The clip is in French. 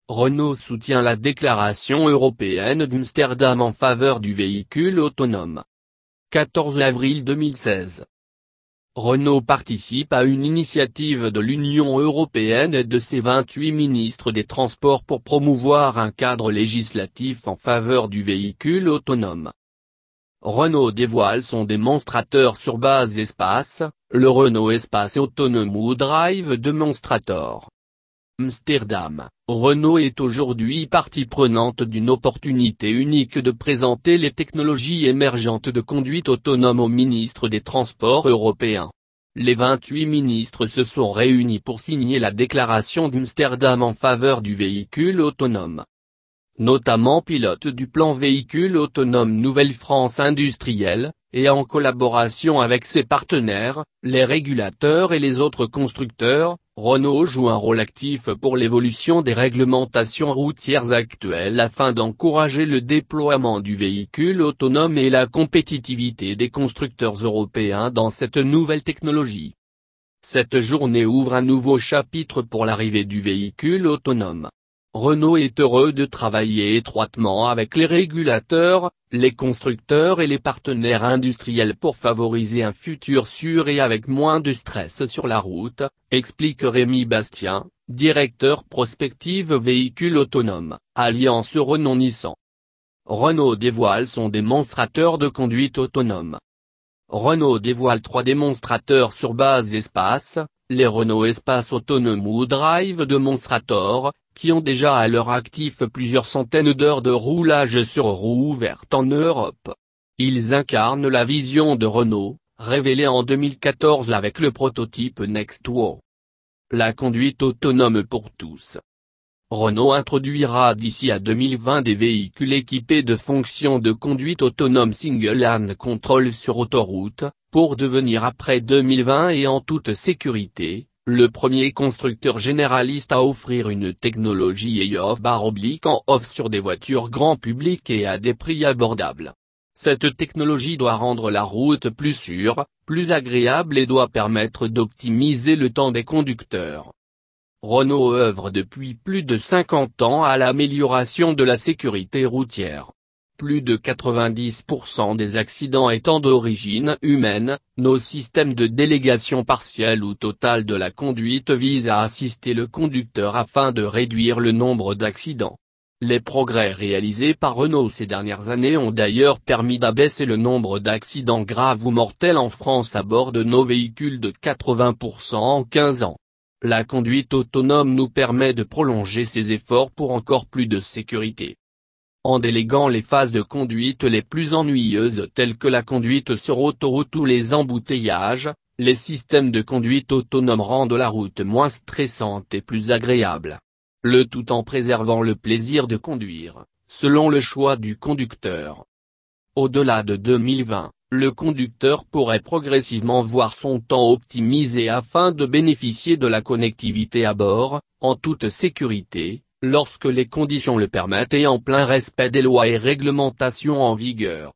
Renault soutient la déclaration européenne d'Amsterdam en faveur du véhicule autonome. 14 avril 2016. Renault participe à une initiative de l'Union européenne et de ses 28 ministres des Transports pour promouvoir un cadre législatif en faveur du véhicule autonome. Renault dévoile son démonstrateur sur base espace, le Renault Espace Autonomous Drive Demonstrator. Amsterdam, Renault est aujourd'hui partie prenante d'une opportunité unique de présenter les technologies émergentes de conduite autonome aux ministres des Transports européens. Les 28 ministres se sont réunis pour signer la déclaration d'Amsterdam en faveur du véhicule autonome. Notamment pilote du plan véhicule autonome Nouvelle-France Industrielle, et en collaboration avec ses partenaires, les régulateurs et les autres constructeurs, Renault joue un rôle actif pour l'évolution des réglementations routières actuelles afin d'encourager le déploiement du véhicule autonome et la compétitivité des constructeurs européens dans cette nouvelle technologie. Cette journée ouvre un nouveau chapitre pour l'arrivée du véhicule autonome. Renault est heureux de travailler étroitement avec les régulateurs, les constructeurs et les partenaires industriels pour favoriser un futur sûr et avec moins de stress sur la route, explique Rémi Bastien, directeur prospective véhicule autonome, Alliance Renault-Nissan. Renault dévoile son démonstrateur de conduite autonome. Renault dévoile 3 démonstrateurs sur base espace, les Renault Espace Autonomous Drive Demonstrator, qui ont déjà à leur actif plusieurs centaines d'heures de roulage sur roues ouvertes en Europe. Ils incarnent la vision de Renault, révélée en 2014 avec le prototype Nextwo. La conduite autonome pour tous. Renault introduira d'ici à 2020 des véhicules équipés de fonctions de conduite autonome Single Lane Control sur autoroute, pour devenir après 2020 et en toute sécurité, le premier constructeur généraliste à offrir une technologie off-bar/en-off sur des voitures grand public et à des prix abordables. Cette technologie doit rendre la route plus sûre, plus agréable et doit permettre d'optimiser le temps des conducteurs. Renault œuvre depuis plus de 50 ans à l'amélioration de la sécurité routière. Plus de 90% des accidents étant d'origine humaine, nos systèmes de délégation partielle ou totale de la conduite visent à assister le conducteur afin de réduire le nombre d'accidents. Les progrès réalisés par Renault ces dernières années ont d'ailleurs permis d'abaisser le nombre d'accidents graves ou mortels en France à bord de nos véhicules de 80% en 15 ans. La conduite autonome nous permet de prolonger ces efforts pour encore plus de sécurité. En déléguant les phases de conduite les plus ennuyeuses telles que la conduite sur autoroute ou les embouteillages, les systèmes de conduite autonome rendent la route moins stressante et plus agréable. Le tout en préservant le plaisir de conduire, selon le choix du conducteur. Au-delà de 2020, le conducteur pourrait progressivement voir son temps optimisé afin de bénéficier de la connectivité à bord, en toute sécurité, lorsque les conditions le permettent et en plein respect des lois et réglementations en vigueur.